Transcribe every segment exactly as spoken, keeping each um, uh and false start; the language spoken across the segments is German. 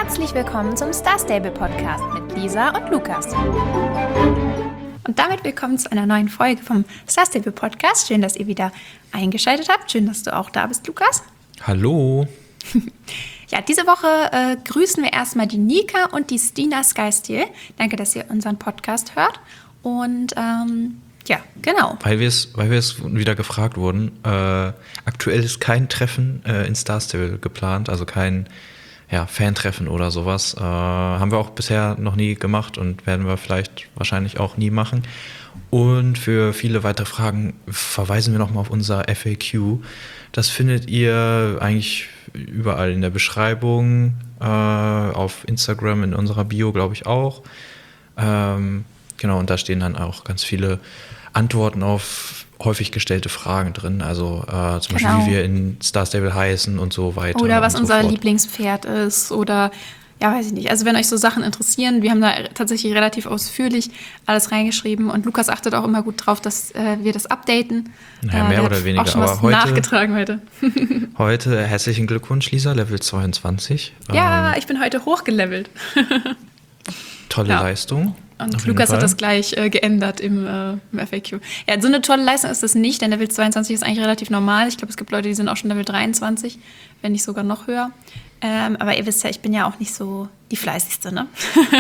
Herzlich willkommen zum Star Stable Podcast mit Lisa und Lukas. Und damit willkommen zu einer neuen Folge vom Star Stable Podcast. Schön, dass ihr wieder eingeschaltet habt. Schön, dass du auch da bist, Lukas. Hallo. Ja, diese Woche äh, grüßen wir erstmal die Nika und die Stina Skysteel. Danke, dass ihr unseren Podcast hört. Und ähm, ja, genau. Weil wir es weil wir es wieder gefragt wurden, äh, aktuell ist kein Treffen äh, in Star Stable geplant, also kein ja, Fan-Treffen oder sowas. Äh, haben wir auch bisher noch nie gemacht und werden wir vielleicht wahrscheinlich auch nie machen. Und für viele weitere Fragen verweisen wir nochmal auf unser F A Q. Das findet ihr eigentlich überall in der Beschreibung, äh, auf Instagram, in unserer Bio, glaube ich auch. Ähm, genau, und da stehen dann auch ganz viele Antworten auf häufig gestellte Fragen drin. Also äh, zum Genau. Beispiel, wie wir in Star Stable heißen und so weiter. Oder was und unser so fort. Lieblingspferd ist oder ja, weiß ich nicht. Also wenn euch so Sachen interessieren, wir haben da tatsächlich relativ ausführlich alles reingeschrieben und Lukas achtet auch immer gut drauf, dass äh, wir das updaten. Naja, äh, mehr der oder hat weniger. auch schon was Aber heute, nachgetragen heute. heute herzlichen Glückwunsch, Lisa, Level zweiundzwanzig. Ja, Ähm, ich bin heute hochgelevelt. tolle ja. Leistung. Und auf jeden Lukas Fall. hat das gleich äh, geändert im, äh, im F A Q. Ja, so eine tolle Leistung ist das nicht, denn Level zweiundzwanzig ist eigentlich relativ normal. Ich glaube, es gibt Leute, die sind auch schon Level dreiundzwanzig, wenn nicht sogar noch höher. Ähm, aber ihr wisst ja, ich bin ja auch nicht so die Fleißigste, ne?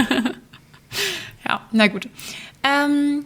Ja, na gut. Ähm,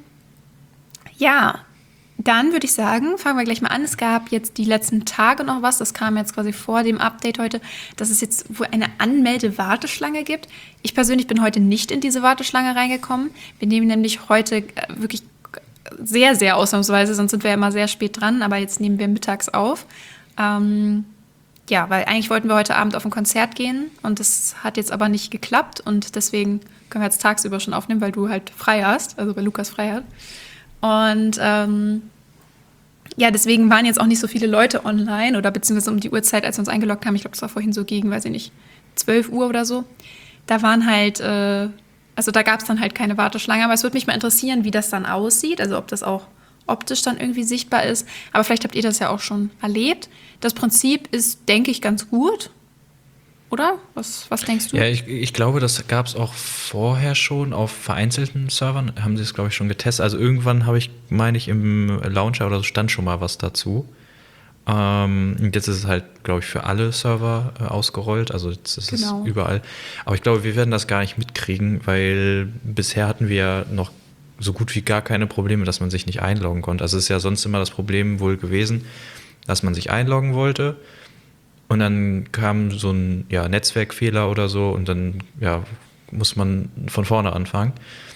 ja, dann würde ich sagen, fangen wir gleich mal an. Es gab jetzt die letzten Tage noch was, das kam jetzt quasi vor dem Update heute, dass es jetzt wohl eine Anmelde-Warteschlange gibt. Ich persönlich bin heute nicht in diese Warteschlange reingekommen. Wir nehmen nämlich heute äh, wirklich sehr, sehr ausnahmsweise, sonst sind wir ja immer sehr spät dran, aber jetzt nehmen wir mittags auf. Ähm, ja, weil eigentlich wollten wir heute Abend auf ein Konzert gehen und das hat jetzt aber nicht geklappt und deswegen können wir jetzt tagsüber schon aufnehmen, weil du halt frei hast, also weil Lukas frei hat. Und ähm, ja, deswegen waren jetzt auch nicht so viele Leute online oder beziehungsweise um die Uhrzeit, als wir uns eingeloggt haben, ich glaube, das war vorhin so gegen, weiß ich nicht, zwölf Uhr oder so. Da waren halt, äh, also da gab es dann halt keine Warteschlange, aber es würde mich mal interessieren, wie das dann aussieht, also ob das auch optisch dann irgendwie sichtbar ist. Aber vielleicht habt ihr das ja auch schon erlebt. Das Prinzip ist, denke ich, ganz gut. Oder? Was, was denkst du? Ja, ich, ich glaube, das gab es auch vorher schon auf vereinzelten Servern. Haben sie es, glaube ich, schon getestet. Also irgendwann habe ich, meine ich, im Launcher oder so stand schon mal was dazu. Ähm, und jetzt ist es halt, glaube ich, für alle Server äh, ausgerollt. Also jetzt ist Genau. es überall. Aber ich glaube, wir werden das gar nicht mitkriegen, weil bisher hatten wir ja noch so gut wie gar keine Probleme, dass man sich nicht einloggen konnte. Also es ist ja sonst immer das Problem wohl gewesen, dass man sich einloggen wollte. Und dann kam so ein ja, Netzwerkfehler oder so und dann ja, muss man von vorne anfangen.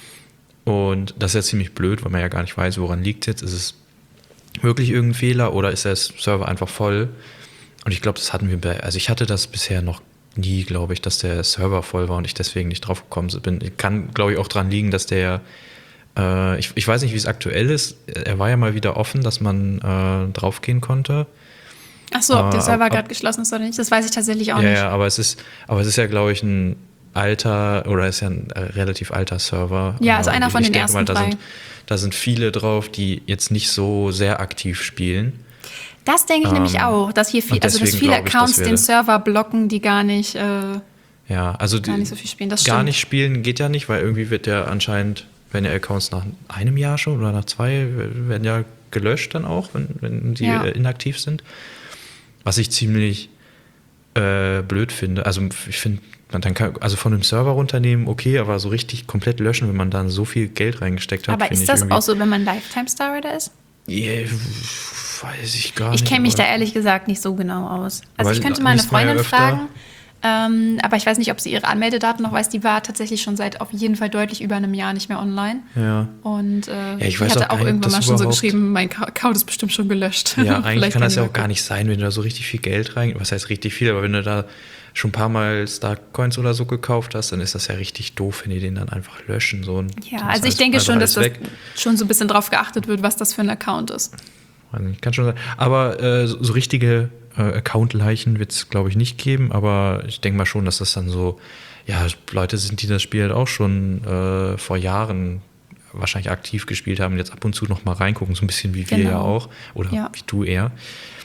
Und das ist ja ziemlich blöd, weil man ja gar nicht weiß, woran liegt es jetzt. Ist es wirklich irgendein Fehler oder ist der Server einfach voll? Und ich glaube, das hatten wir, bei, also ich hatte das bisher noch nie, glaube ich, dass der Server voll war und ich deswegen nicht drauf gekommen bin. Kann, glaube ich, auch dran liegen, dass der, äh, ich, ich weiß nicht, wie es aktuell ist. Er war ja mal wieder offen, dass man äh, draufgehen konnte. Ach so, ob der Äh, Server ob- gerade geschlossen ist oder nicht, das weiß ich tatsächlich auch Ja, nicht. ja, aber es ist, aber es ist ja, glaube ich, ein alter oder ist ja ein äh, relativ alter Server. Ja, also Äh, einer und von ich den denke ersten mal, da drei. sind, da sind viele drauf, die jetzt nicht so sehr aktiv spielen. Das denke ich Ähm, nämlich auch, dass hier viel, und also dass deswegen viele glaube ich, Accounts dass wir den das- Server blocken, die gar nicht, äh, Ja, also gar die- nicht so viel spielen. Das gar stimmt. nicht spielen geht ja nicht, weil irgendwie wird ja anscheinend, werden ja Accounts nach einem Jahr schon oder nach zwei, werden ja gelöscht dann auch, wenn, wenn die Ja. äh, inaktiv sind. Was ich ziemlich äh, blöd finde. Also ich finde, man dann kann, also von einem Server runternehmen, okay, aber so richtig komplett löschen, wenn man dann so viel Geld reingesteckt hat. Aber finde ist ich das irgendwie- auch so, wenn man Lifetime-Star Rider ist? Yeah, weiß ich gar Ich nicht. kenne mich da aber- ehrlich gesagt nicht so genau aus. Also Weil ich könnte mal eine liest man ja Freundin öfter- fragen, ähm, aber ich weiß nicht, ob sie ihre Anmeldedaten noch weiß. Die war tatsächlich schon seit auf jeden Fall deutlich über einem Jahr nicht mehr online. Ja. Und äh, ich die weiß hatte auch gar auch nicht, ob irgendwann das mal schon so überhaupt- geschrieben, mein Ka- Account ist bestimmt schon gelöscht. Ja, eigentlich Vielleicht kann das ja die auch gar nicht sein, wenn du da so richtig viel Geld rein, was heißt richtig viel, aber wenn du da schon ein paar Mal Starcoins oder so gekauft hast, dann ist das ja richtig doof, wenn die den dann einfach löschen. So, und Ja, dann also ist ich alles- denke einfach schon, dass alles das weg. schon so ein bisschen drauf geachtet wird, was das für ein Account ist. Weiß nicht, Kann schon sein. Aber äh, so, so richtige äh, Account-Leichen wird es, glaube ich, nicht geben, aber ich denke mal schon, dass das dann so, ja, Leute sind, die das Spiel halt auch schon äh, vor Jahren wahrscheinlich aktiv gespielt haben und jetzt ab und zu noch mal reingucken, so ein bisschen wie wir Genau. ja auch, oder Ja. wie du eher.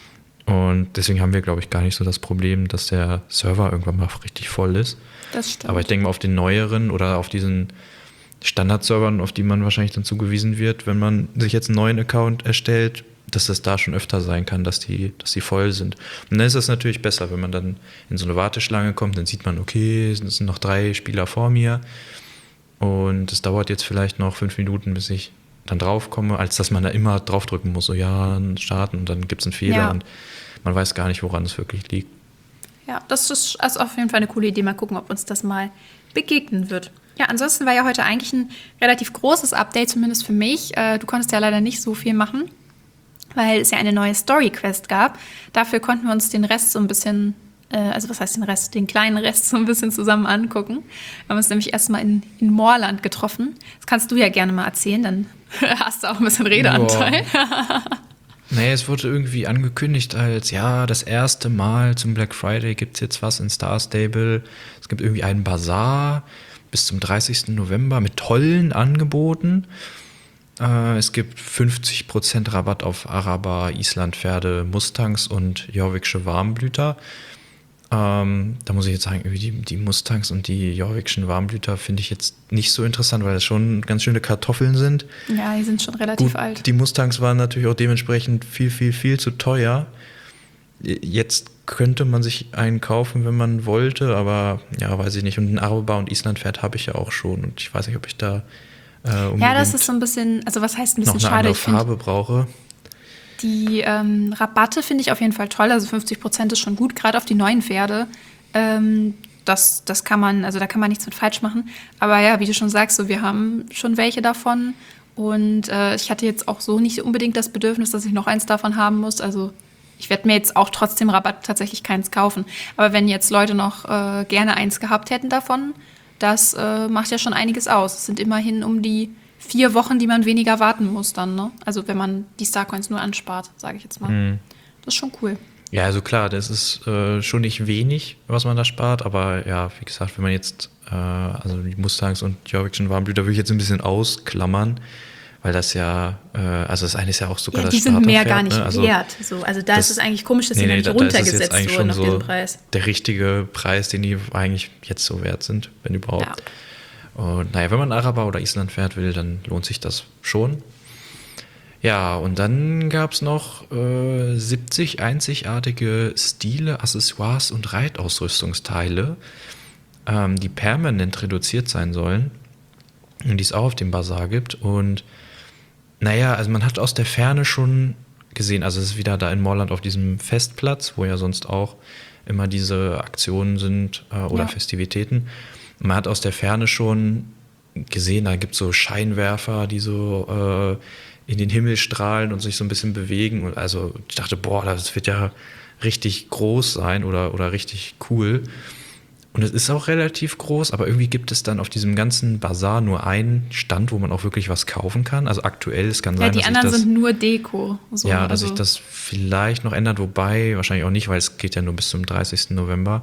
Und deswegen haben wir, glaube ich, gar nicht so das Problem, dass der Server irgendwann mal richtig voll ist. Das stimmt. Aber ich denke mal, auf den neueren oder auf diesen Standard-Servern, auf die man wahrscheinlich dann zugewiesen wird, wenn man sich jetzt einen neuen Account erstellt, dass das da schon öfter sein kann, dass die, dass die voll sind. Und dann ist es natürlich besser, wenn man dann in so eine Warteschlange kommt, dann sieht man, okay, es sind noch drei Spieler vor mir und es dauert jetzt vielleicht noch fünf Minuten, bis ich dann drauf komme, als dass man da immer draufdrücken muss, so ja, starten und dann gibt es einen Fehler Ja. und man weiß gar nicht, woran es wirklich liegt. Ja, das ist also auf jeden Fall eine coole Idee. Mal gucken, ob uns das mal begegnen wird. Ja, ansonsten war ja heute eigentlich ein relativ großes Update, zumindest für mich. Äh, du konntest ja leider nicht so viel machen, weil es ja eine neue Story-Quest gab. Dafür konnten wir uns den Rest so ein bisschen, äh, also was heißt den Rest, den kleinen Rest so ein bisschen zusammen angucken. Wir haben uns nämlich erstmal in, in Moorland getroffen. Das kannst du ja gerne mal erzählen, dann hast du auch ein bisschen Redeanteil. Nee, es wurde irgendwie angekündigt als, ja, das erste Mal zum Black Friday gibt es jetzt was in Star Stable. Es gibt irgendwie einen Bazar bis zum dreißigsten November mit tollen Angeboten. Äh, es gibt fünfzig Prozent Rabatt auf Araber, Islandpferde, Mustangs und jorvikische Warmblüter. Ähm, da muss ich jetzt sagen, irgendwie die, die Mustangs und die jorvikischen Warmblüter finde ich jetzt nicht so interessant, weil das schon ganz schöne Kartoffeln sind. Ja, die sind schon relativ Gut, alt. die Mustangs waren natürlich auch dementsprechend viel, viel, viel zu teuer. Jetzt könnte man sich einen kaufen, wenn man wollte, aber ja, weiß ich nicht. Und ein Araber und Islandpferd habe ich ja auch schon und ich weiß nicht, ob ich da äh, unbedingt Ja, das ist so ein bisschen, also was heißt ein noch bisschen eine schade? andere Ich finde, Farbe brauche. die ähm, Rabatte finde ich auf jeden Fall toll. Also fünfzig Prozent ist schon gut, gerade auf die neuen Pferde. Ähm, das, das kann man, also da kann man nichts mit falsch machen. Aber ja, wie du schon sagst, so, wir haben schon welche davon. Und äh, ich hatte jetzt auch so nicht unbedingt das Bedürfnis, dass ich noch eins davon haben muss. Also ich werde mir jetzt auch trotzdem Rabatt tatsächlich keins kaufen. Aber wenn jetzt Leute noch äh, gerne eins gehabt hätten davon, das äh, macht ja schon einiges aus. Es sind immerhin um die vier Wochen, die man weniger warten muss dann, ne? Also wenn man die Starcoins nur anspart, sage ich jetzt mal. Mhm. Das ist schon cool. Ja, also klar, das ist äh, schon nicht wenig, was man da spart, aber ja, wie gesagt, wenn man jetzt, äh, also die Mustangs und jorvikischen Warmblüter würde ich jetzt ein bisschen ausklammern, weil das ja, äh, also das eine ist ja auch sogar Ja, das die sind mehr Starterpferd, gar nicht ne? Also wert. So, also da das- ist es eigentlich komisch, dass nee, sie nee, noch da- nicht da ist es runtergesetzt jetzt eigentlich wurden schon auf so diesen Preis. der richtige Preis, den die eigentlich jetzt so wert sind, wenn überhaupt. Und naja, wenn man Araber oder Islandpferd will, dann lohnt sich das schon. Ja, und dann gab es noch äh, siebzig einzigartige Stile, Accessoires und Reitausrüstungsteile, ähm, die permanent reduziert sein sollen und die es auch auf dem Bazar gibt. Und naja, also man hat aus der Ferne schon gesehen, also es ist wieder da in Moorland auf diesem Festplatz, wo ja sonst auch immer diese Aktionen sind äh, oder Ja. Festivitäten. Man hat aus der Ferne schon gesehen, da gibt es so Scheinwerfer, die so äh, in den Himmel strahlen und sich so ein bisschen bewegen. Und also ich dachte, boah, das wird ja richtig groß sein oder, oder richtig cool. Und es ist auch relativ groß, aber irgendwie gibt es dann auf diesem ganzen Bazar nur einen Stand, wo man auch wirklich was kaufen kann. Also aktuell, es kann Ja, sein, die dass anderen sich das, sind nur Deko. So, ja, dass also, sich das vielleicht noch ändert, wobei wahrscheinlich auch nicht, weil es geht ja nur bis zum dreißigsten November.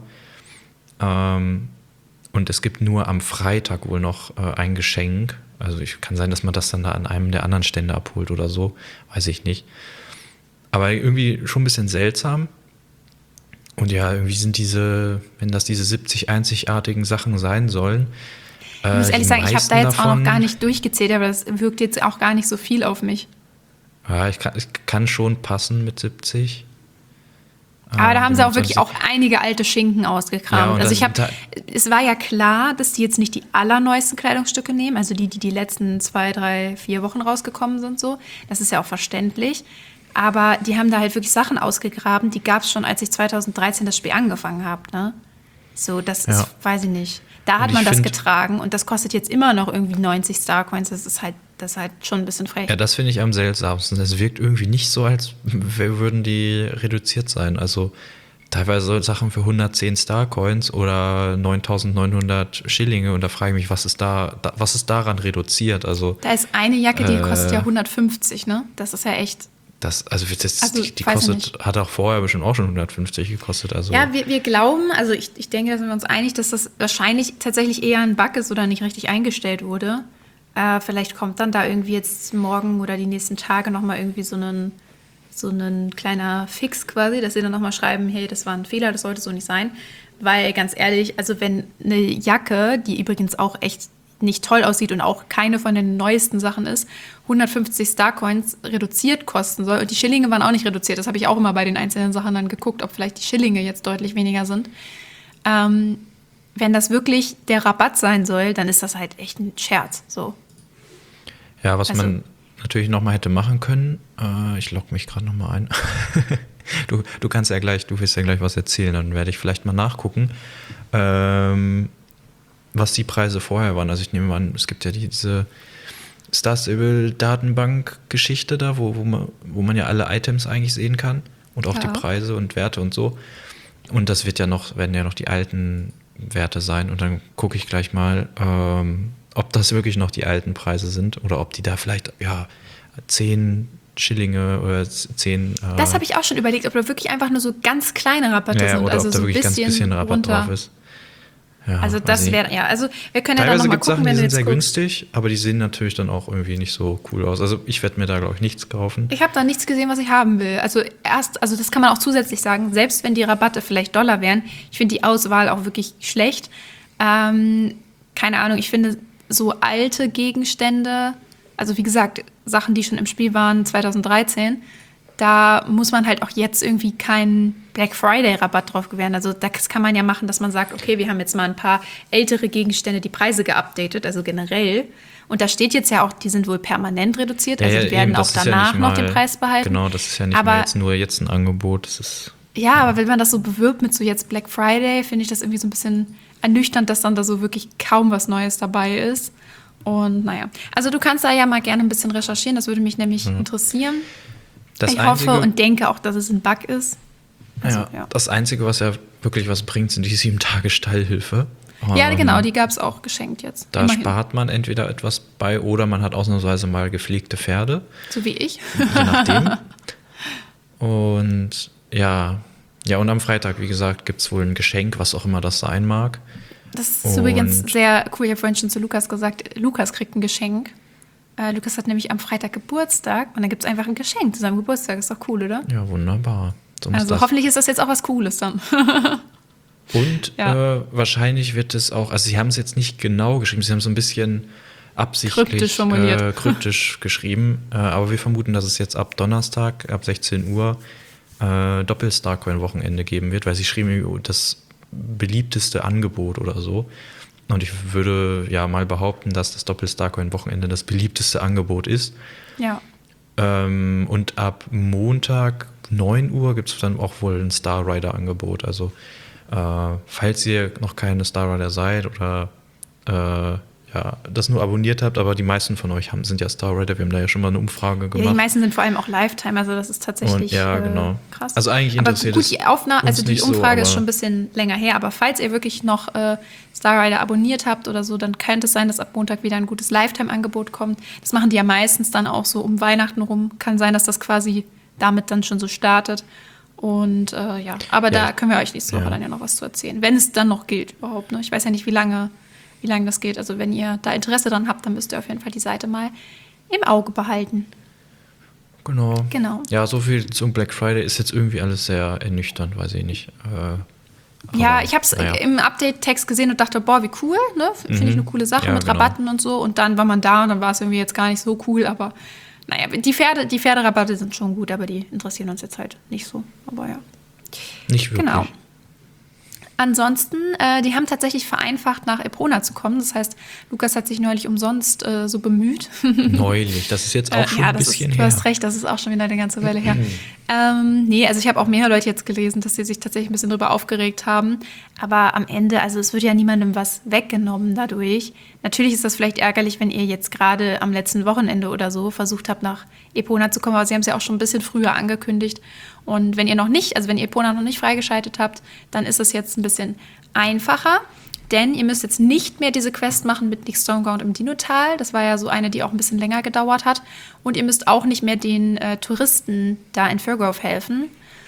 Ähm, und es gibt nur am Freitag wohl noch äh, ein Geschenk. Also ich kann sein, dass man das dann da an einem der anderen Stände abholt oder so, weiß ich nicht. Aber irgendwie schon ein bisschen seltsam. Und ja, irgendwie sind diese, wenn das diese siebzig einzigartigen Sachen sein sollen. ich muss äh, ehrlich die sagen, ich habe meisten da jetzt auch davon- noch gar nicht durchgezählt, aber das wirkt jetzt auch gar nicht so viel auf mich. Ja, ich kann, ich kann schon passen mit siebzig. Aber da haben sie auch wirklich fünfundzwanzig. auch einige alte Schinken Ja, ausgekramt. und also das- ich habe, da- es war ja klar, dass die jetzt nicht die allerneuesten Kleidungsstücke nehmen, also die, die die letzten zwei, drei, vier Wochen rausgekommen sind, so. Das ist ja auch verständlich. Aber die haben da halt wirklich Sachen ausgegraben, die gab es schon, als ich zweitausenddreizehn das Spiel angefangen habe, ne? So, das Ja. ist, weiß ich nicht. Da hat Und man ich das find- getragen und das kostet jetzt immer noch irgendwie neunzig Starcoins. Das ist halt, das ist halt schon ein bisschen frech. Ja, das finde ich am seltsamsten. Es wirkt irgendwie nicht so, als w- würden die reduziert sein. Also teilweise Sachen für hundertzehn Starcoins oder neuntausendneunhundert Schillinge. Und da frage ich mich, was ist da, da was ist daran reduziert? Also Da ist eine Jacke, die Äh. kostet ja hundertfünfzig, ne? Das ist ja echt. das, also das, Also, die, die weiß ich kostet, hat auch vorher bestimmt auch schon hundertfünfzig gekostet. Also Ja, wir, wir glauben, also ich, ich denke, da sind wir uns einig, dass das wahrscheinlich tatsächlich eher ein Bug ist oder nicht richtig eingestellt wurde. Äh, vielleicht kommt dann da irgendwie jetzt morgen oder die nächsten Tage nochmal irgendwie so ein so ein kleiner Fix quasi, dass sie dann nochmal schreiben, hey, das war ein Fehler, das sollte so nicht sein. Weil ganz ehrlich, also wenn eine Jacke, die übrigens auch echt nicht toll aussieht und auch keine von den neuesten Sachen ist, hundertfünfzig Starcoins reduziert kosten soll. Und die Schillinge waren auch nicht reduziert. Das habe ich auch immer bei den einzelnen Sachen dann geguckt, ob vielleicht die Schillinge jetzt deutlich weniger sind. Ähm, wenn das wirklich der Rabatt sein soll, dann ist das halt echt ein Scherz. So. Ja, was Also, man natürlich nochmal hätte machen können, äh, ich logge mich gerade nochmal ein. du, du kannst ja gleich, du willst ja gleich was erzählen, dann werde ich vielleicht mal nachgucken. Ähm, was die Preise vorher waren. Also ich nehme an, es gibt ja diese Star Stable Datenbank-Geschichte da, wo, wo, man, wo man ja alle Items eigentlich sehen kann und auch ja. die Preise und Werte und so. Und das wird ja noch, werden ja noch die alten Werte sein. Und dann gucke ich gleich mal, ähm, ob das wirklich noch die alten Preise sind oder ob die da vielleicht ja zehn Schillinge oder zehn. Äh, das habe ich auch schon überlegt, ob da wirklich einfach nur so ganz kleine Rabatte ja, sind. oder Also ob da so ein wirklich bisschen ganz bisschen Rabatt runter. drauf ist. Ja, also das wäre, ja, also wir können ja teilweise dann nochmal gibt es gucken, Sachen, wenn die du sind jetzt sehr guckst. günstig, aber die sehen natürlich dann auch irgendwie nicht so cool aus. Also ich werde mir da, glaube ich, nichts kaufen. Ich habe da nichts gesehen, was ich haben will. Also erst, also das kann man auch zusätzlich sagen, selbst wenn die Rabatte vielleicht Dollar wären, ich finde die Auswahl auch wirklich schlecht. Ähm, keine Ahnung, ich finde so alte Gegenstände, also wie gesagt, Sachen, die schon im Spiel waren zwanzig dreizehn, da muss man halt auch jetzt irgendwie keinen Black Friday-Rabatt drauf gewähren. Also das kann man ja machen, dass man sagt, okay, wir haben jetzt mal ein paar ältere Gegenstände, die Preise geupdatet, also generell. Und da steht jetzt ja auch, die sind wohl permanent reduziert, also Ja, ja, die werden eben, auch das ist ja danach nicht noch mal- den Preis behalten. Genau, das ist ja nicht Aber- mal jetzt nur jetzt ein Angebot. Das ist Ja, aber wenn man das so bewirbt mit so jetzt Black Friday, finde ich das irgendwie so ein bisschen ernüchternd, dass dann da so wirklich kaum was Neues dabei ist. Und naja, also du kannst da ja mal gerne ein bisschen recherchieren, das würde mich nämlich interessieren. das ich Einzige, hoffe und denke auch, dass es ein Bug ist. Also, ja, ja. das Einzige, was ja wirklich was bringt, sind die sieben Tage Stallhilfe. Ja, Ähm, genau, die gab es auch geschenkt jetzt. Da Immerhin. spart man entweder etwas bei oder man hat ausnahmsweise mal gepflegte Pferde. So wie ich. Je nachdem. Und ja, ja, und am Freitag, wie gesagt, gibt es wohl ein Geschenk, was auch immer das sein mag. Das ist Und- übrigens sehr cool. Ich habe vorhin schon zu Lukas gesagt, Lukas kriegt ein Geschenk. Äh, Lukas hat nämlich am Freitag Geburtstag und dann gibt es einfach ein Geschenk zu seinem Geburtstag. Ist doch cool, oder? Ja, wunderbar. So muss Also das. hoffentlich ist das jetzt auch was Cooles dann. Und Ja. äh, wahrscheinlich wird es auch, also sie haben es jetzt nicht genau geschrieben, sie haben es so ein bisschen absichtlich Kryptisch formuliert. Äh, kryptisch geschrieben, äh, aber wir vermuten, dass es jetzt ab Donnerstag, ab sechzehn Uhr, äh, Doppel-Starcoin-Wochenende geben wird, weil sie schrieben, das beliebteste Angebot oder so. Und ich würde ja mal behaupten, dass das Doppel-Starcoin-Wochenende das beliebteste Angebot ist. Ja. Ähm, und ab Montag neun Uhr gibt es dann auch wohl ein Star Rider-Angebot. Also äh, falls ihr noch keine Star Rider seid oder äh, ja, das nur abonniert habt, aber die meisten von euch haben, sind ja Star Rider, wir haben da ja schon mal eine Umfrage Ja, gemacht. die meisten sind vor allem auch Lifetime, also das ist tatsächlich Und, ja, äh, genau. krass. Also eigentlich aber interessiert gut, es die Aufnahme, also uns die nicht so, Umfrage ist aber- schon ein bisschen länger her, aber falls ihr wirklich noch äh, Star Rider abonniert habt oder so, dann könnte es sein, dass ab Montag wieder ein gutes Lifetime-Angebot kommt. Das machen die ja meistens dann auch so um Weihnachten rum. Kann sein, dass das quasi damit dann schon so startet. Und äh, ja, aber Ja, da können wir euch nächste Woche ja. dann ja noch was zu erzählen. Wenn es dann noch gilt überhaupt. Ne? Ich weiß ja nicht, wie lange, wie lange das geht. Also wenn ihr da Interesse dran habt, dann müsst ihr auf jeden Fall die Seite mal im Auge behalten. Genau. Genau. Ja, so viel zum Black Friday ist jetzt irgendwie alles sehr ernüchternd, weiß ich nicht. Äh, Ja, aber, ich habe es naja. im Update-Text gesehen und dachte, boah, wie cool, ne? Finde ich eine coole Sache Ja, mit genau. Rabatten und so. Und dann war man da und dann war es irgendwie jetzt gar nicht so cool. Aber naja, die Pferde, die Pferderabatte sind schon gut, aber die interessieren uns jetzt halt nicht so. Aber ja. Nicht wirklich. Genau. Ansonsten, äh, die haben tatsächlich vereinfacht, nach Epona zu kommen. Das heißt, Lukas hat sich neulich umsonst äh, so bemüht. Neulich, das ist jetzt auch Äh, schon ja, ein das bisschen ist, du her. hast recht, das ist auch schon wieder eine ganze Weile her. ähm, nee, also ich habe auch mehr Leute jetzt gelesen, dass sie sich tatsächlich ein bisschen drüber aufgeregt haben. Aber am Ende, also es wird ja niemandem was weggenommen dadurch. Natürlich ist das vielleicht ärgerlich, wenn ihr jetzt gerade am letzten Wochenende oder so versucht habt, nach Epona zu kommen. Aber sie haben es ja auch schon ein bisschen früher angekündigt. Und wenn ihr noch nicht, also wenn ihr Epona noch nicht freigeschaltet habt, dann ist es jetzt ein bisschen einfacher. Denn ihr müsst jetzt nicht mehr diese Quest machen mit Nick Stormground im Dinotal. Das war ja so eine, die auch ein bisschen länger gedauert hat. Und ihr müsst auch nicht mehr den äh, Touristen da in Fairgrove helfen.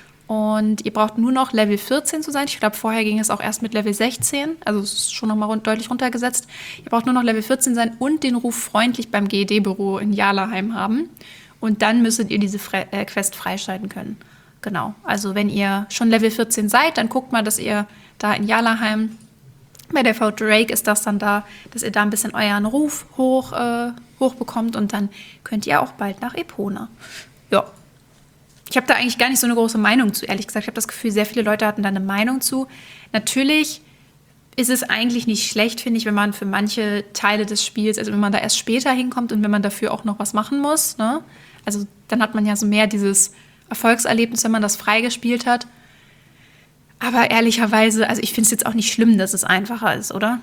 Und ihr braucht nur noch Level vierzehn zu sein. Ich glaube, vorher ging es auch erst mit Level sechzehn. Also es ist schon nochmal rund, deutlich runtergesetzt. Ihr braucht nur noch Level vierzehn sein und den Ruf freundlich beim G E D-Büro in Jarlaheim haben. Und dann müsstet ihr diese Fre- äh, Quest freischalten können. Genau. Also wenn ihr schon Level vierzehn seid, dann guckt mal, dass ihr da in Jarlaheim, bei der Frau Drake ist das dann da, dass ihr da ein bisschen euren Ruf hoch, äh, hoch bekommt und dann könnt ihr auch bald nach Epona. Ja. Ich habe da eigentlich gar nicht so eine große Meinung zu, ehrlich gesagt. Ich habe das Gefühl, sehr viele Leute hatten da eine Meinung zu. Natürlich ist es eigentlich nicht schlecht, finde ich, wenn man für manche Teile des Spiels, also wenn man da erst später hinkommt und wenn man dafür auch noch was machen muss, ne? Also dann hat man ja so mehr dieses Erfolgserlebnis, wenn man das freigespielt hat. Aber ehrlicherweise, also ich finde es jetzt auch nicht schlimm, dass es einfacher ist, oder?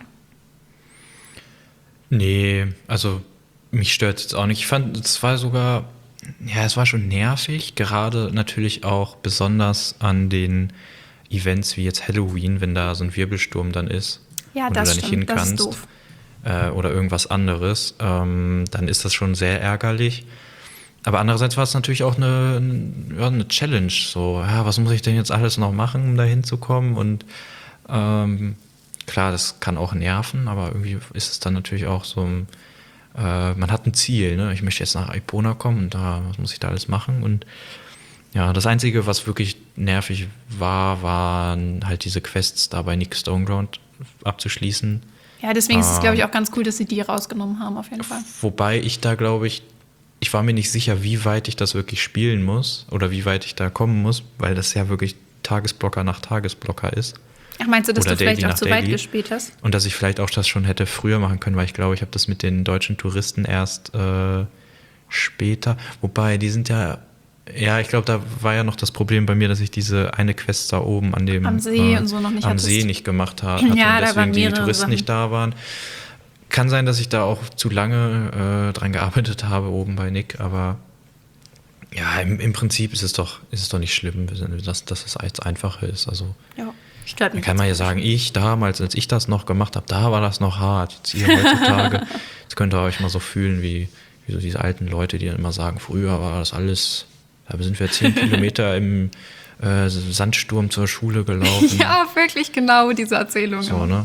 Nee, also mich stört es jetzt auch nicht. Ich fand, es war sogar, ja, es war schon nervig, gerade natürlich auch besonders an den Events wie jetzt Halloween, wenn da so ein Wirbelsturm dann ist Ja, und das du da nicht stimmt, hin das ist kannst doof. äh, oder irgendwas anderes, ähm, dann ist das schon sehr ärgerlich. Aber andererseits war es natürlich auch eine, ja, eine Challenge. So, ja, was muss ich denn jetzt alles noch machen, um da hinzukommen? Und ähm, klar, das kann auch nerven, aber irgendwie ist es dann natürlich auch so, äh, man hat ein Ziel. Ne? Ich möchte jetzt nach Epona kommen und da, was muss ich da alles machen? Und ja, das Einzige, was wirklich nervig war, waren halt diese Quests da bei Nick Stoneground abzuschließen. Ja, deswegen ist es, glaube ich, Ähm, auch ganz cool, dass sie die rausgenommen haben, auf jeden Fall. Wobei ich da, glaube ich, ich war mir nicht sicher, wie weit ich das wirklich spielen muss oder wie weit ich da kommen muss, weil das ja wirklich Tagesblocker nach Tagesblocker ist. Ach, meinst du, dass Oder du vielleicht Daily auch nach zu weit Daily. gespielt hast? Und dass ich vielleicht auch das schon hätte früher machen können, weil ich glaube, ich habe das mit den deutschen Touristen erst äh, später. Wobei, die sind ja, ja, ich glaube, da war ja noch das Problem bei mir, dass ich diese eine Quest da oben an dem Am See äh, und so noch nicht am hattest. See nicht gemacht ha- hatte Ja, und da waren deswegen die mehrere Touristen Sachen. nicht da waren. Kann sein, dass ich da auch zu lange äh, dran gearbeitet habe oben bei Nick, aber ja, im, im Prinzip ist es doch, ist es doch nicht schlimm, dass, dass es jetzt einfacher ist. Also Ja, stört dann mich. kann man ja sagen, ich damals, als ich das noch gemacht habe, da war das noch hart. Jetzt ihr heutzutage, jetzt könnt ihr euch mal so fühlen wie, wie so diese alten Leute, die dann immer sagen, früher war das alles, da sind wir zehn Kilometer im äh, Sandsturm zur Schule gelaufen. Ja, wirklich genau diese Erzählung. So, ne?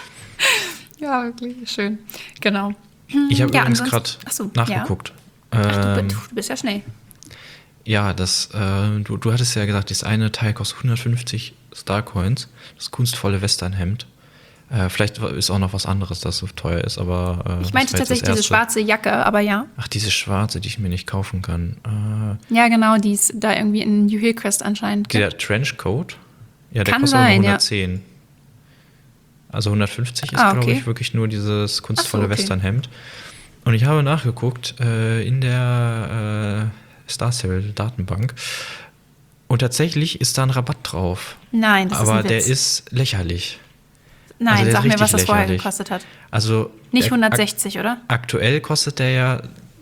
Ja, wirklich schön. Genau. Ich habe Ja, übrigens ansonsten- gerade Ach so, nachgeguckt. Ach, du, Ähm, du bist ja schnell. Ja, das, äh, du, du hattest ja gesagt, das eine Teil kostet hundertfünfzig Starcoins, das kunstvolle Westernhemd. Äh, vielleicht ist auch noch was anderes, das so teuer ist, aber äh, Ich das meinte war jetzt das tatsächlich diese Erste. schwarze Jacke, aber ja. Ach, diese schwarze, die ich mir nicht kaufen kann. Äh, Ja, genau, die ist da irgendwie in New Hillcrest anscheinend. gibt. der Trenchcoat? Ja, der Kann kostet aber nur sein, ja. hundertzehn. Also hundertfünfzig ist, Ah, glaube okay. ich, wirklich nur dieses kunstvolle Ach so, okay. Westernhemd. Und ich habe nachgeguckt äh, in der äh, Starcell-Datenbank. Und tatsächlich ist da ein Rabatt drauf. Nein, das Aber ist ein der Witz. ist lächerlich. Nein, also der sag ist mir, was richtig das vorher lächerlich. gekostet hat. Also Nicht der- hundertsechzig, oder? ak- Aktuell kostet der ja,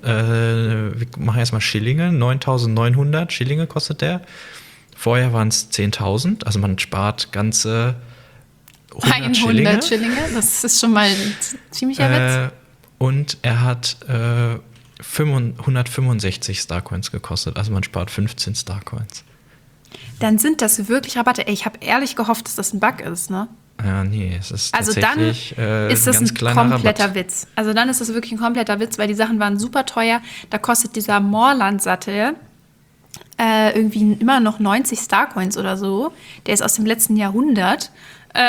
äh, wir machen erstmal Schillinge, neuntausendneunhundert Schillinge kostet der. Vorher waren es zehntausend, also man spart ganze hundert Schillinge. hundert Schillinge, das ist schon mal ein ziemlicher Witz. Äh, und er hat äh, hundertfünfundsechzig Starcoins gekostet, also man spart fünfzehn Starcoins. Dann sind das wirklich Rabatte. Ey, ich habe ehrlich gehofft, dass das ein Bug ist, ne? Ja, nee, es ist Also dann tatsächlich äh, ist das ganz ein kleiner kompletter Rabatt. Witz. Also dann ist das wirklich ein kompletter Witz, weil die Sachen waren super teuer. Da kostet dieser Moorland-Sattel äh, irgendwie immer noch neunzig Starcoins oder so. Der ist aus dem letzten Jahrhundert. Äh,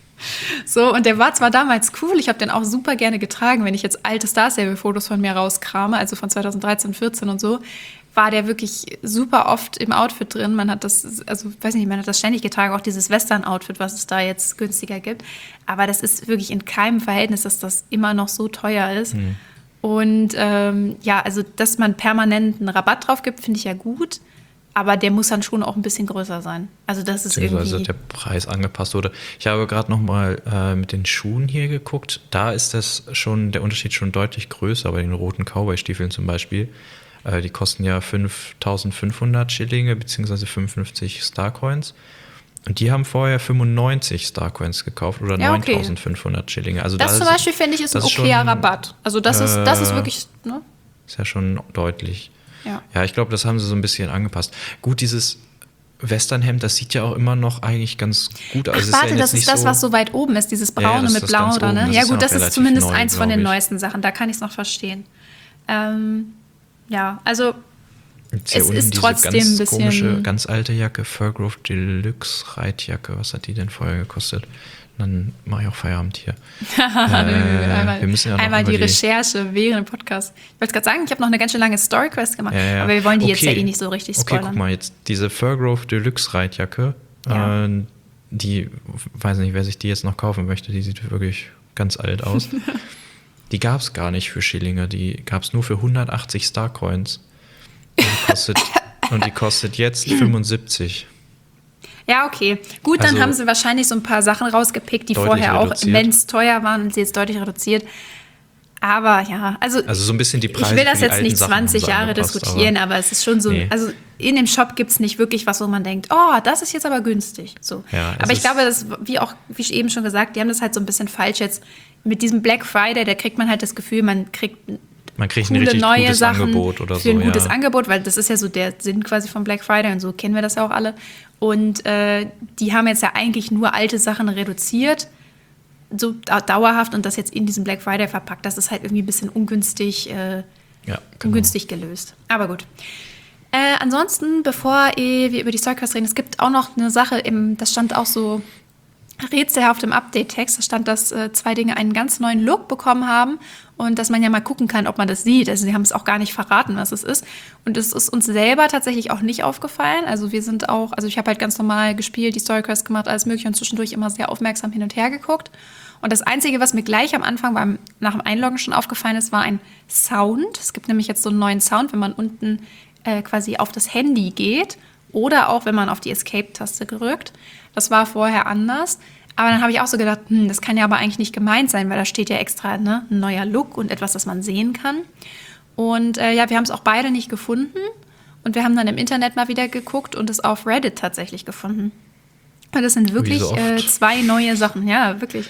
so, und der war zwar damals cool, ich habe den auch super gerne getragen, wenn ich jetzt alte Star Stable-Fotos von mir rauskrame, also von zweitausenddreizehn, vierzehn und so, war der wirklich super oft im Outfit drin. Man hat das, also weiß nicht, man hat das ständig getragen, auch dieses Western-Outfit, was es da jetzt günstiger gibt. Aber das ist wirklich in keinem Verhältnis, dass das immer noch so teuer ist. Hm. Und ähm, ja, also dass man permanent einen Rabatt drauf gibt, finde ich ja gut. Aber der muss dann schon auch ein bisschen größer sein. Also das ist Beziehungsweise irgendwie... der Preis angepasst wurde. Ich habe gerade noch mal äh, mit den Schuhen hier geguckt. Da ist das schon, der Unterschied schon deutlich größer bei den roten Cowboy-Stiefeln zum Beispiel. Äh, die kosten ja fünftausendfünfhundert Schillinge beziehungsweise fünfundfünfzig Starcoins. Und die haben vorher fünfundneunzig Starcoins gekauft oder Ja, okay. neuntausendfünfhundert Schillinge. Also Das da zum ist- Beispiel, finde ich, ist ein das ist okayer schon, Rabatt. Also das ist, das ist äh, wirklich... Ne? Ist ja schon deutlich. Ja. Ja, ich glaube, das haben sie so ein bisschen angepasst. Gut, dieses Westernhemd, das sieht ja auch immer noch eigentlich ganz gut aus. Ach, Es ist ja warte, jetzt das nicht ist das, so, was so weit oben ist, dieses Ja, ja, Braune das mit ist Blau, ganz oder oben. ne? Das Ja ist gut, ja das noch ist relativ zumindest neu, eins von den glaub ich. neuesten Sachen, da kann ich es noch verstehen. Ähm, ja, also Jetzt hier es unten ist diese trotzdem ganz ein bisschen... komische, ganz alte Jacke, Furgrove Deluxe Reitjacke. Was hat die denn vorher gekostet? Dann mache ich auch Feierabend hier. äh, einmal wir müssen ja noch einmal über die die Recherche während dem Podcast. Ich wollte gerade sagen, ich habe noch eine ganz schön lange Story-Quest gemacht, Ja, ja. aber wir wollen die jetzt Okay. ja eh nicht so richtig Okay, spoilern. guck mal, jetzt diese Furgrove Deluxe Reitjacke, Ja. äh, die, weiß nicht, wer sich die jetzt noch kaufen möchte, die sieht wirklich ganz alt aus. Die gab es gar nicht für Schillinge, die gab es nur für hundertachtzig Starcoins. Und die kostet, und die kostet jetzt fünfundsiebzig. Ja, okay. Gut, dann Also haben sie wahrscheinlich so ein paar Sachen rausgepickt, die deutlich vorher auch reduziert. immens teuer waren und sie jetzt deutlich reduziert. Aber ja, also, Also so ein bisschen die Preise ich will das für die jetzt alten nicht Sachen zwanzig haben sie Jahre angepasst, diskutieren, aber, aber es ist schon so, nee. also in dem Shop gibt es nicht wirklich was, wo man denkt, oh, das ist jetzt aber günstig. So. Ja, es aber ich ist- glaube, das, wie auch, wie ich eben schon gesagt, die haben das halt so ein bisschen falsch jetzt. Mit diesem Black Friday, da kriegt man halt das Gefühl, man kriegt Man kriegt ein coole richtig neue gutes Sachen Angebot oder für so. ein gutes ja. Angebot, weil das ist ja so der Sinn quasi von Black Friday und so kennen wir das ja auch alle. Und äh, die haben jetzt ja eigentlich nur alte Sachen reduziert, so da- dauerhaft und das jetzt in diesen Black Friday verpackt. Das ist halt irgendwie ein bisschen ungünstig, äh, Ja, genau. ungünstig gelöst. Aber gut. Äh, ansonsten, bevor eh wir über die Storyquest reden, es gibt auch noch eine Sache, im, das stand auch so rätselhaft im Update-Text, da stand, dass äh, zwei Dinge einen ganz neuen Look bekommen haben und dass man ja mal gucken kann, ob man das sieht. Also sie haben es auch gar nicht verraten, was es ist. Und es ist uns selber tatsächlich auch nicht aufgefallen. Also wir sind auch, also ich habe halt ganz normal gespielt, die Storyquest gemacht, alles mögliche und zwischendurch immer sehr aufmerksam hin und her geguckt. Und das Einzige, was mir gleich am Anfang beim, nach dem Einloggen schon aufgefallen ist, war ein Sound. Es gibt nämlich jetzt so einen neuen Sound, wenn man unten äh, quasi auf das Handy geht oder auch, wenn man auf die Escape-Taste drückt. Das war vorher anders. Aber dann habe ich auch so gedacht, hm, das kann ja aber eigentlich nicht gemeint sein, weil da steht ja extra ne, ein neuer Look und etwas, das man sehen kann. Und äh, ja, wir haben es auch beide nicht gefunden. Und wir haben dann im Internet mal wieder geguckt und es auf Reddit tatsächlich gefunden. Und das sind wirklich so oft. äh, zwei neue Sachen. Ja, wirklich.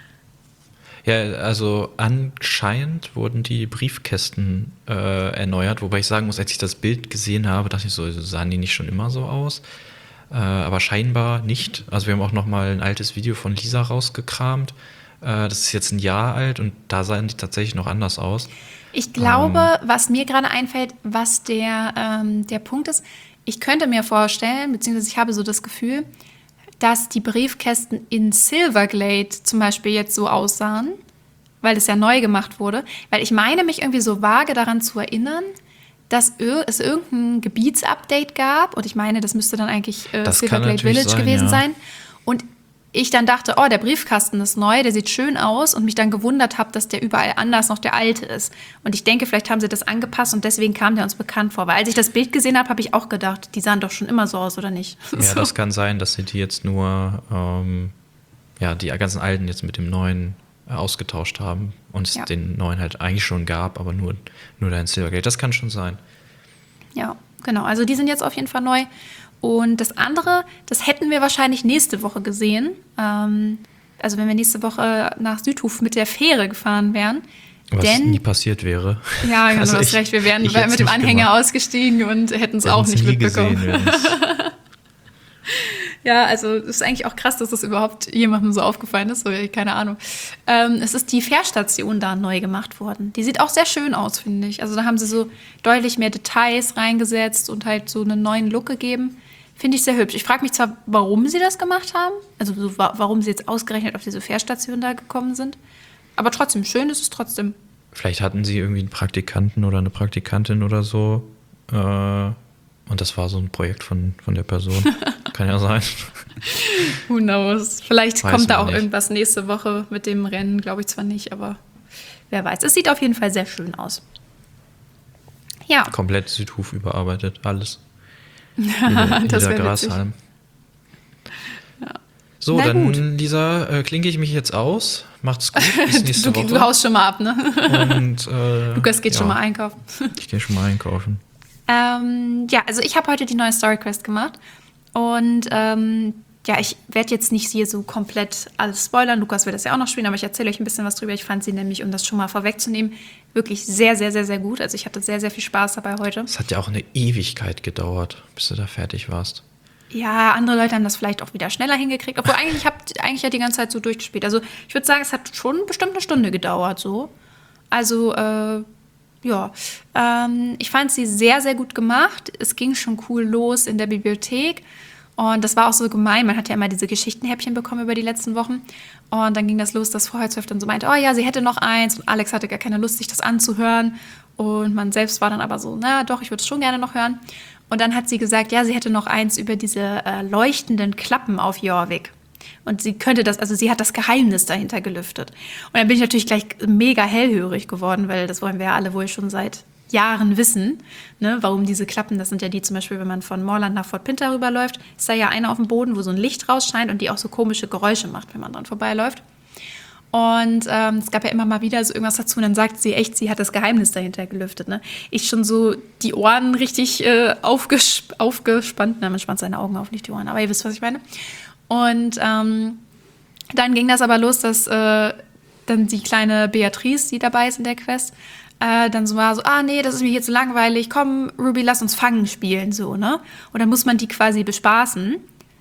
Ja, also anscheinend wurden die Briefkästen äh, erneuert, wobei ich sagen muss, als ich das Bild gesehen habe, dachte ich so, sahen die nicht schon immer so aus? Äh, aber scheinbar nicht. Also wir haben auch noch mal ein altes Video von Lisa rausgekramt. Äh, das ist jetzt ein Jahr alt und da sahen die tatsächlich noch anders aus. Ich glaube, was mir gerade einfällt, was der, ähm, der Punkt ist, ich könnte mir vorstellen, beziehungsweise ich habe so das Gefühl, dass die Briefkästen in Silverglade zum Beispiel jetzt so aussahen, weil es ja neu gemacht wurde. Weil ich meine, mich irgendwie so vage daran zu erinnern, dass ir- es irgendein Gebietsupdate gab. Und ich meine, das müsste dann eigentlich äh, Das kann Silverglade natürlich Village sein, gewesen ja. sein. Und ich dann dachte, oh, der Briefkasten ist neu, der sieht schön aus. Und mich dann gewundert habe, dass der überall anders noch der alte ist. Und ich denke, vielleicht haben sie das angepasst und deswegen kam der uns bekannt vor. Weil als ich das Bild gesehen habe, habe ich auch gedacht, die sahen doch schon immer so aus, oder nicht? Ja, So. das kann sein, dass sie die jetzt nur, ähm, ja, die ganzen alten jetzt mit dem neuen äh, ausgetauscht haben und es Ja. den neuen halt eigentlich schon gab, aber nur, nur da in Silvergate. Das kann schon sein. Ja, genau. Also die sind jetzt auf jeden Fall neu. Und das andere, das hätten wir wahrscheinlich nächste Woche gesehen. Ähm, also wenn wir nächste Woche nach Südhof mit der Fähre gefahren wären. Was Denn, nie passiert wäre. ja, genau, Also du hast ich- recht. Wir wären ich wär hätt's mit dem nicht Anhänger gemacht. ausgestiegen und hätten es Wir auch hätten's nicht nie mitbekommen. gesehen, wir hätten's- Ja, also es ist eigentlich auch krass, dass das überhaupt jemandem so aufgefallen ist. So, keine Ahnung. Ähm, es ist die Fährstation da neu gemacht worden. Die sieht auch sehr schön aus, finde ich. Also da haben sie so deutlich mehr Details reingesetzt und halt so einen neuen Look gegeben. Finde ich sehr hübsch. Ich frage mich zwar, warum sie das gemacht haben. Also so, wa- warum sie jetzt ausgerechnet auf diese Fährstation da gekommen sind. Aber trotzdem, schön ist es trotzdem. Vielleicht hatten sie irgendwie einen Praktikanten oder eine Praktikantin oder so. Äh, und das war so ein Projekt von, von der Person. Kann ja sein. Who knows? Vielleicht Weiß kommt da man auch nicht. irgendwas nächste Woche mit dem Rennen. Glaube ich zwar nicht, aber wer weiß. Es sieht auf jeden Fall sehr schön aus. Ja, Komplett Südhof überarbeitet, alles. das Lisa wäre witzig. Grashalm. So, Na dann, gut. Lisa, äh, klinke ich mich jetzt aus. Macht's gut, bis nächste Du, Woche. du haust schon mal ab, ne? Und, äh, Lukas geht ja, schon mal einkaufen. Ich gehe schon mal einkaufen. Ähm, ja, also ich habe heute die neue Story Quest gemacht. Und ähm, ja, ich werde jetzt nicht hier so komplett alles spoilern. Lukas wird das ja auch noch spielen, aber ich erzähle euch ein bisschen was drüber. Ich fand sie nämlich, um das schon mal vorwegzunehmen, wirklich sehr, sehr, sehr, sehr gut. Also ich hatte sehr, sehr viel Spaß dabei heute. Es hat ja auch eine Ewigkeit gedauert, bis du da fertig warst. Ja, andere Leute haben das vielleicht auch wieder schneller hingekriegt. Obwohl eigentlich, ich habe eigentlich ja die ganze Zeit so durchgespielt. Also ich würde sagen, es hat schon bestimmt eine Stunde gedauert so. Also äh, Ja, ähm, ich fand sie sehr, sehr gut gemacht. Es ging schon cool los in der Bibliothek. Und das war auch so gemein. Man hat ja immer diese Geschichtenhäppchen bekommen über die letzten Wochen. Und dann ging das los, dass Frau Holzhoff dann so meinte, oh ja, sie hätte noch eins. Und Alex hatte gar keine Lust, sich das anzuhören. Und man selbst war dann aber so, na doch, ich würde es schon gerne noch hören. Und dann hat sie gesagt, ja, sie hätte noch eins über diese äh, leuchtenden Klappen auf Jorvik. Und sie könnte das, also sie hat das Geheimnis dahinter gelüftet. Und dann bin ich natürlich gleich mega hellhörig geworden, weil das wollen wir ja alle wohl schon seit Jahren wissen, ne, warum diese Klappen, das sind ja die zum Beispiel, wenn man von Moorland nach Fort Pinter rüberläuft, ist da ja eine auf dem Boden, wo so ein Licht rausscheint und die auch so komische Geräusche macht, wenn man dran vorbeiläuft. Und ähm, es gab ja immer mal wieder so irgendwas dazu und dann sagt sie echt, sie hat das Geheimnis dahinter gelüftet. Ne? Ich schon so die Ohren richtig äh, aufgesp- aufgespannt, na, man spannt seine Augen auf, nicht die Ohren, aber ihr wisst, was ich meine. Und ähm, dann ging das aber los, dass äh, dann die kleine Beatrice, die dabei ist in der Quest, äh, dann so war so, ah nee, das ist mir hier zu langweilig, komm Ruby, lass uns Fangen spielen, so, ne? Und dann muss man die quasi bespaßen.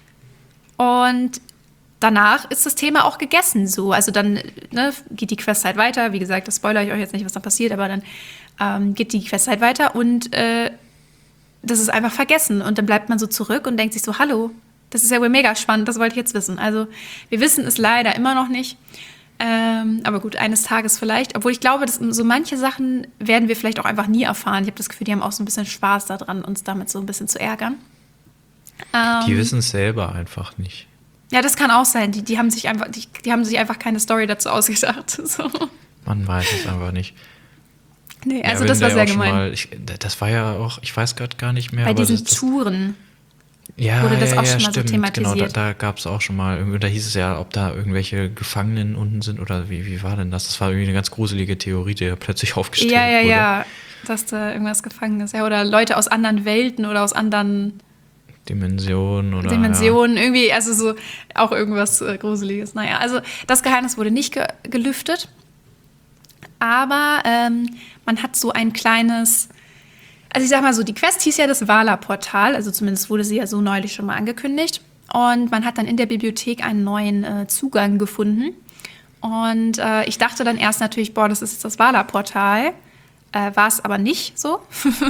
Und danach ist das Thema auch gegessen, so. Also dann ne, geht die Quest halt weiter. Wie gesagt, das spoilere ich euch jetzt nicht, was da passiert, aber dann ähm, geht die Quest halt weiter und äh, das ist einfach vergessen. Und dann bleibt man so zurück und denkt sich so, hallo, das ist ja wohl mega spannend, das wollte ich jetzt wissen. Also wir wissen es leider immer noch nicht. Ähm, aber gut, eines Tages vielleicht. Obwohl ich glaube, dass so manche Sachen werden wir vielleicht auch einfach nie erfahren. Ich habe das Gefühl, die haben auch so ein bisschen Spaß daran, uns damit so ein bisschen zu ärgern. Ähm, Die wissen es selber einfach nicht. Ja, das kann auch sein. Die, die, haben sich einfach, die, die haben sich einfach keine Story dazu ausgedacht. So. Man weiß es einfach nicht. Nee, also ja, das war ja sehr auch schon gemein. Mal, ich, das war ja auch, ich weiß gerade gar nicht mehr. Bei aber diesen das, das, Touren ja, wurde das ja, auch ja, schon mal stimmt, so thematisiert. Genau, da, da gab es auch schon mal, da hieß es ja, ob da irgendwelche Gefangenen unten sind oder wie, wie war denn das? Das war irgendwie eine ganz gruselige Theorie, die ja plötzlich aufgestellt Ja, ja, wurde. ja, dass da irgendwas gefangen ist. Ja, oder Leute aus anderen Welten oder aus anderen Dimensionen oder Dimensionen, ja. Irgendwie, also so auch irgendwas äh, Gruseliges. Naja, also das Geheimnis wurde nicht ge- gelüftet, aber ähm, man hat so ein kleines, also ich sag mal so, die Quest hieß ja das Vala-Portal, also zumindest wurde sie ja so neulich schon mal angekündigt. Und man hat dann in der Bibliothek einen neuen äh, Zugang gefunden. Und äh, ich dachte dann erst natürlich, boah, das ist jetzt das Vala-Portal. Äh, war es aber nicht so.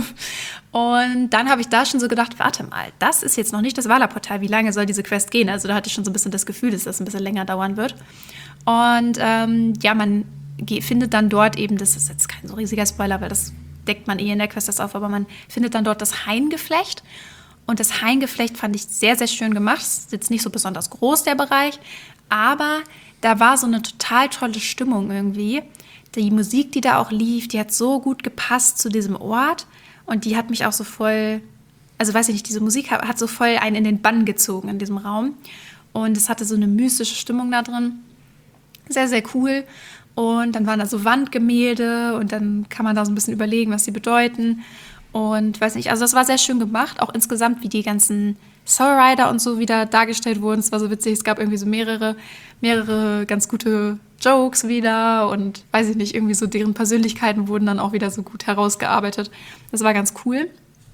Und dann habe ich da schon so gedacht, warte mal, das ist jetzt noch nicht das Vala-Portal. Wie lange soll diese Quest gehen? Also da hatte ich schon so ein bisschen das Gefühl, dass das ein bisschen länger dauern wird. Und ähm, ja, man ge- findet dann dort eben, das ist jetzt kein so riesiger Spoiler, weil das deckt man eh in der Quest das auf, aber man findet dann dort das Haingeflecht. Und das Haingeflecht fand ich sehr, sehr schön gemacht. Es ist jetzt nicht so besonders groß, der Bereich, aber da war so eine total tolle Stimmung irgendwie. Die Musik, die da auch lief, die hat so gut gepasst zu diesem Ort und die hat mich auch so voll, also weiß ich nicht, diese Musik hat, hat so voll einen in den Bann gezogen in diesem Raum und es hatte so eine mystische Stimmung da drin. Sehr, sehr cool. Und dann waren da so Wandgemälde und dann kann man da so ein bisschen überlegen, was sie bedeuten. Und weiß nicht, also das war sehr schön gemacht, auch insgesamt, wie die ganzen Soul Rider und so wieder dargestellt wurden. Es war so witzig, es gab irgendwie so mehrere, mehrere ganz gute Jokes wieder und weiß ich nicht, irgendwie so deren Persönlichkeiten wurden dann auch wieder so gut herausgearbeitet. Das war ganz cool.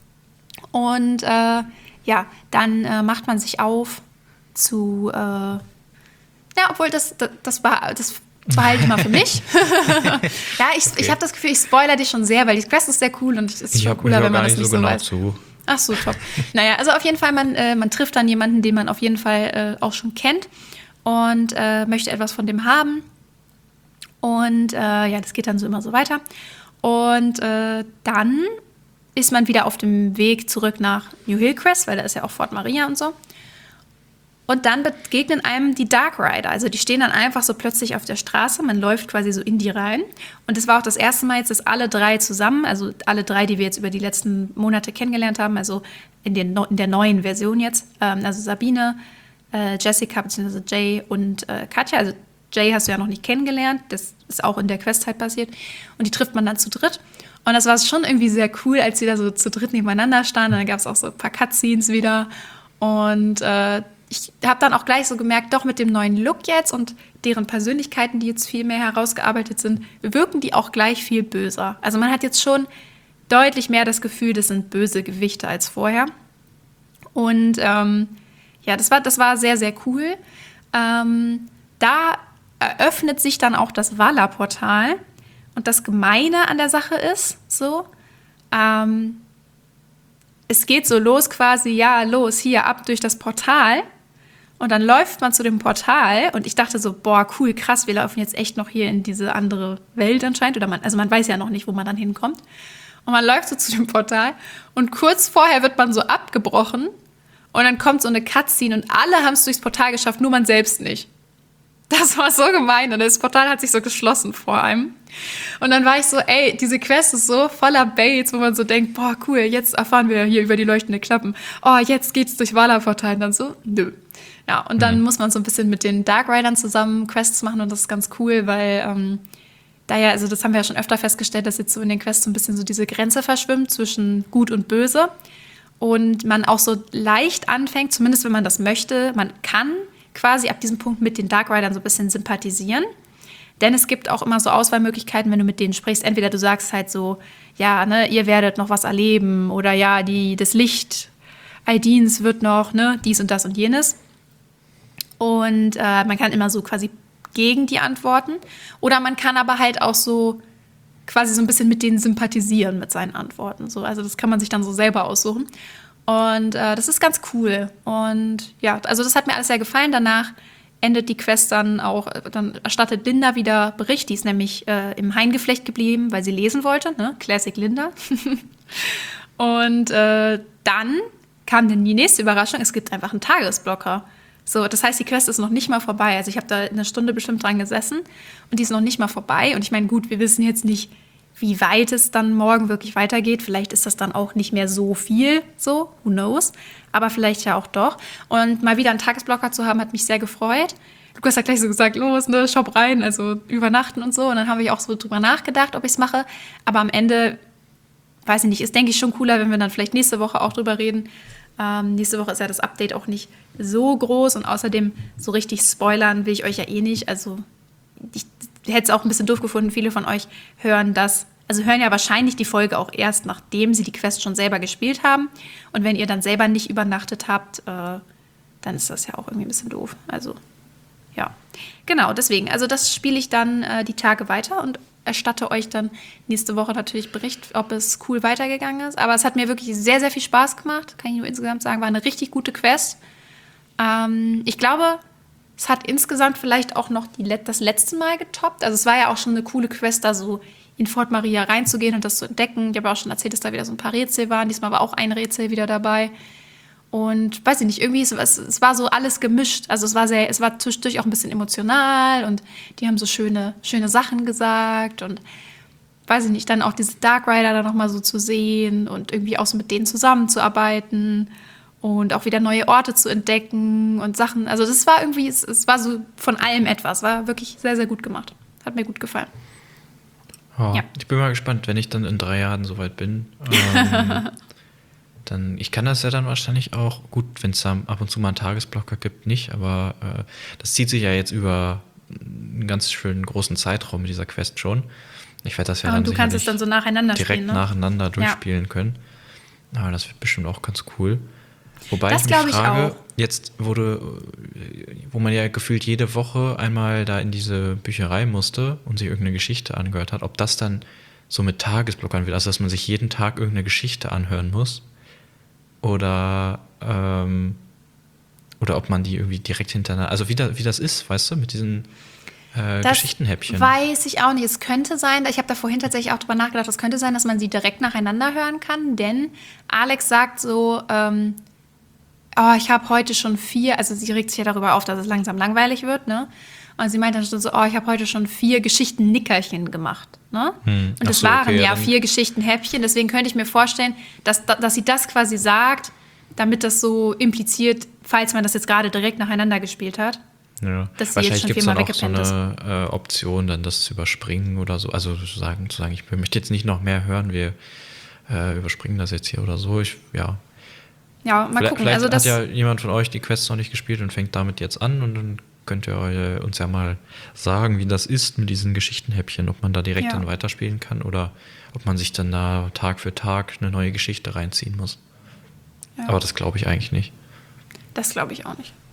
Und äh, ja, dann äh, macht man sich auf zu, äh, ja, obwohl das, das, das war, das behalte ich mal für mich. Ja, ich, okay. ich habe das Gefühl, ich spoilere dich schon sehr, weil die Quest ist sehr cool und es ist schon cooler, wenn man das nicht so genau weiß. Zu. Ach so, top. Naja, also auf jeden Fall, man, äh, man trifft dann jemanden, den man auf jeden Fall äh, auch schon kennt und äh, möchte etwas von dem haben. Und äh, ja, das geht dann so immer so weiter. Und äh, dann ist man wieder auf dem Weg zurück nach New Hillcrest, weil da ist ja auch Fort Maria und so. Und dann begegnen einem die Dark Rider. Also die stehen dann einfach so plötzlich auf der Straße. Man läuft quasi so in die rein. Und das war auch das erste Mal jetzt, dass alle drei zusammen, also alle drei, die wir jetzt über die letzten Monate kennengelernt haben, also in, den, in der neuen Version jetzt, ähm, also Sabine, äh, Jessica bzw. Jay und äh, Katja. Also Jay hast du ja noch nicht kennengelernt. Das ist auch in der Quest halt passiert. Und die trifft man dann zu dritt. Und das war schon irgendwie sehr cool, als sie da so zu dritt nebeneinander standen. Und dann gab es auch so ein paar Cutscenes wieder. Und äh, ich habe dann auch gleich so gemerkt, doch mit dem neuen Look jetzt und deren Persönlichkeiten, die jetzt viel mehr herausgearbeitet sind, wirken die auch gleich viel böser. Also man hat jetzt schon deutlich mehr das Gefühl, das sind böse Gewichte als vorher. Und ähm, ja, das war, das war sehr, sehr cool. Ähm, da eröffnet sich dann auch das Vala-Portal Und das Gemeine an der Sache ist so, ähm, es geht so los quasi, ja, los, hier, ab durch das Portal. Und dann läuft man zu dem Portal und ich dachte so, boah, cool, krass, wir laufen jetzt echt noch hier in diese andere Welt anscheinend. Oder man, also man weiß ja noch nicht, wo man dann hinkommt. Und man läuft so zu dem Portal und kurz vorher wird man so abgebrochen und dann kommt so eine Cutscene und alle haben es durchs Portal geschafft, nur man selbst nicht. Das war so gemein und das Portal hat sich so geschlossen vor einem. Und dann war ich so, ey, diese Quest ist so voller Baits, wo man so denkt, boah, cool, jetzt erfahren wir hier über die leuchtenden Klappen. Oh, jetzt geht's durch Vala-Portal. Und dann so, nö. Ja, und dann mhm. muss man so ein bisschen mit den Dark Riders zusammen Quests machen und das ist ganz cool, weil ähm, da ja, also das haben wir ja schon öfter festgestellt, dass jetzt so in den Quests so ein bisschen so diese Grenze verschwimmt zwischen Gut und Böse und man auch so leicht anfängt, zumindest wenn man das möchte, man kann quasi ab diesem Punkt mit den Dark Riders so ein bisschen sympathisieren. Denn es gibt auch immer so Auswahlmöglichkeiten, wenn du mit denen sprichst. Entweder du sagst halt so, ja, ne, ihr werdet noch was erleben oder ja, die, das Licht Aidins wird noch, ne, dies und das und jenes. Und äh, man kann immer so quasi gegen die antworten. Oder man kann aber halt auch so quasi so ein bisschen mit denen sympathisieren mit seinen Antworten. So, also das kann man sich dann so selber aussuchen. Und äh, das ist ganz cool. Und ja, also das hat mir alles sehr gefallen. Danach endet die Quest dann auch, dann erstattet Linda wieder Bericht. Die ist nämlich äh, im Haingeflecht geblieben, weil sie lesen wollte. Ne? Classic Linda. Und äh, dann kam dann die nächste Überraschung. Es gibt einfach einen Tagesblocker. So, das heißt, die Quest ist noch nicht mal vorbei. Also ich habe da eine Stunde bestimmt dran gesessen und die ist noch nicht mal vorbei. Und ich meine, gut, wir wissen jetzt nicht, wie weit es dann morgen wirklich weitergeht. Vielleicht ist das dann auch nicht mehr so viel, so, who knows. Aber vielleicht ja auch doch. Und mal wieder einen Tagesblocker zu haben, hat mich sehr gefreut. Lukas hat gleich so gesagt, los, ne, shop rein, also übernachten und so. Und dann habe ich auch so drüber nachgedacht, ob ich es mache. Aber am Ende, weiß ich nicht, ist, denke ich, schon cooler, wenn wir dann vielleicht nächste Woche auch drüber reden. Ähm, nächste Woche ist ja das Update auch nicht so groß. Und außerdem, so richtig spoilern will ich euch ja eh nicht. Also ich hätte es auch ein bisschen doof gefunden, viele von euch hören das, also hören ja wahrscheinlich die Folge auch erst, nachdem sie die Quest schon selber gespielt haben. Und wenn ihr dann selber nicht übernachtet habt, äh, dann ist das ja auch irgendwie ein bisschen doof. Also, ja. Genau, deswegen. Also das spiele ich dann äh, die Tage weiter und erstatte euch dann nächste Woche natürlich Bericht, ob es cool weitergegangen ist. Aber es hat mir wirklich sehr, sehr viel Spaß gemacht. Kann ich nur insgesamt sagen, war eine richtig gute Quest. Ähm, ich glaube, es hat insgesamt vielleicht auch noch die, das letzte Mal getoppt. Also es war ja auch schon eine coole Quest, da so in Fort Maria reinzugehen und das zu entdecken. Ich habe auch schon erzählt, dass da wieder so ein paar Rätsel waren. Diesmal war auch ein Rätsel wieder dabei. Und weiß ich nicht, irgendwie, es, es war so alles gemischt. Also es war sehr, es war zwischendurch auch ein bisschen emotional und die haben so schöne, schöne Sachen gesagt und weiß ich nicht, dann auch diese Dark Rider da nochmal so zu sehen und irgendwie auch so mit denen zusammenzuarbeiten und auch wieder neue Orte zu entdecken und Sachen. Also das war irgendwie, es, es war so von allem etwas. War wirklich sehr, sehr gut gemacht. Hat mir gut gefallen. Oh, ja. Ich bin mal gespannt, wenn ich dann in drei Jahren soweit bin. Ähm, dann, ich kann das ja dann wahrscheinlich auch, gut, wenn es ab und zu mal einen Tagesblocker gibt, nicht, aber äh, das zieht sich ja jetzt über einen ganz schönen großen Zeitraum mit dieser Quest schon. Ich werde das ja oh, dann du kannst es dann so nacheinander direkt spielen, ne? nacheinander durchspielen ja. können. Aber das wird bestimmt auch ganz cool. Wobei das ich mich frage, ich auch. jetzt wurde, wo man ja gefühlt jede Woche einmal da in diese Bücherei musste und sich irgendeine Geschichte angehört hat, ob das dann so mit Tagesblockern wird, also dass man sich jeden Tag irgendeine Geschichte anhören muss oder ähm, oder ob man die irgendwie direkt hintereinander, also wie, da, wie das ist, weißt du, mit diesen äh, das Geschichtenhäppchen. Weiß ich auch nicht. Es könnte sein, ich habe da vorhin tatsächlich auch drüber nachgedacht, es könnte sein, dass man sie direkt nacheinander hören kann, denn Alex sagt so, ähm, oh, ich habe heute schon vier, also sie regt sich ja darüber auf, dass es langsam langweilig wird, ne? Und sie meint dann schon so, oh, ich habe heute schon vier Geschichten-Nickerchen gemacht, ne? Hm. Und das so, waren okay, ja vier Geschichten-Häppchen, deswegen könnte ich mir vorstellen, dass, dass sie das quasi sagt, damit das so impliziert, falls man das jetzt gerade direkt nacheinander gespielt hat. Ja. Dass sie jetzt schon viermal weggepennt ist. Wahrscheinlich gibt es dann auch so eine äh, Option, dann das zu überspringen oder so. Also zu sagen, zu sagen, ich möchte jetzt nicht noch mehr hören, wir äh, überspringen das jetzt hier oder so. Ich, ja. Ja, mal vielleicht, gucken. Vielleicht also das hat ja jemand von euch die Quest noch nicht gespielt und fängt damit jetzt an und dann könnt ihr uns ja mal sagen, wie das ist mit diesen Geschichtenhäppchen, ob man da direkt ja. dann weiterspielen kann oder ob man sich dann da Tag für Tag eine neue Geschichte reinziehen muss. Ja. Aber das glaube ich eigentlich nicht. Das glaube ich auch nicht.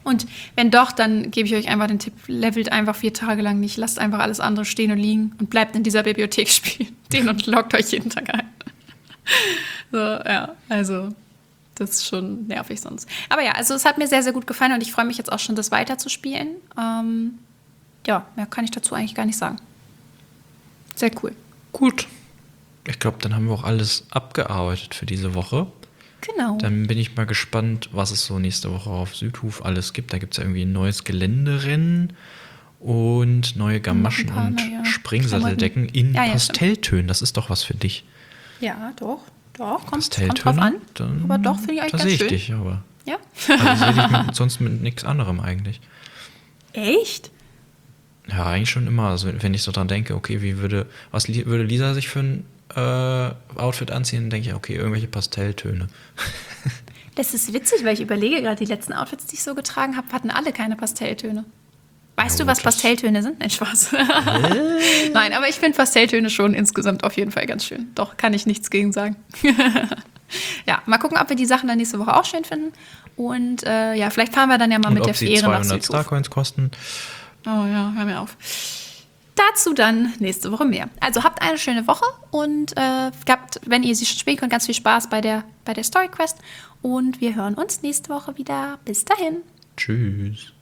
Und wenn doch, dann gebe ich euch einfach den Tipp, levelt einfach vier Tage lang nicht, lasst einfach alles andere stehen und liegen und bleibt in dieser Bibliothek spielen. Den und loggt euch jeden Tag ein. So, ja, also das ist schon nervig sonst. Aber ja, also es hat mir sehr, sehr gut gefallen und ich freue mich jetzt auch schon, das weiterzuspielen. Ähm, ja, mehr kann ich dazu eigentlich gar nicht sagen. Sehr cool. Gut. Ich glaube, dann haben wir auch alles abgearbeitet für diese Woche. Genau. Dann bin ich mal gespannt, was es so nächste Woche auf Südhof alles gibt. Da gibt es ja irgendwie ein neues Geländerennen und neue Gamaschen Ein paar und neue Springsatteldecken in Ja, ja, Pastelltönen. Das ist doch was für dich. Ja, doch. Doch, kommt, kommt Pastelltöne? drauf an. Dann, Aber doch, finde ich eigentlich da ganz sehe ich schön. dich, aber. Ja. Also sehe ich mit, sonst mit nichts anderem eigentlich. Echt? Ja, eigentlich schon immer. Also wenn ich so dran denke, okay, wie würde, was li- würde Lisa sich für ein äh, Outfit anziehen, dann denke ich, okay, irgendwelche Pastelltöne. Das ist witzig, weil ich überlege gerade, die letzten Outfits, die ich so getragen habe, hatten alle keine Pastelltöne. Weißt Ja, du, was das- Pastelltöne sind? Nein, Spaß. Nein, aber ich finde Pastelltöne schon insgesamt auf jeden Fall ganz schön. Doch, kann ich nichts gegen sagen. Ja, mal gucken, ob wir die Sachen dann nächste Woche auch schön finden. Und äh, ja, vielleicht fahren wir dann ja mal Und mit ob der sie Fähre nach zweihundert Südhof. Starcoins kosten. Oh ja, hör mir auf. Dazu dann nächste Woche mehr. Also habt eine schöne Woche und äh, habt, wenn ihr sie schon spielen könnt, ganz viel Spaß bei der, bei der Story Quest. Und wir hören uns nächste Woche wieder. Bis dahin. Tschüss.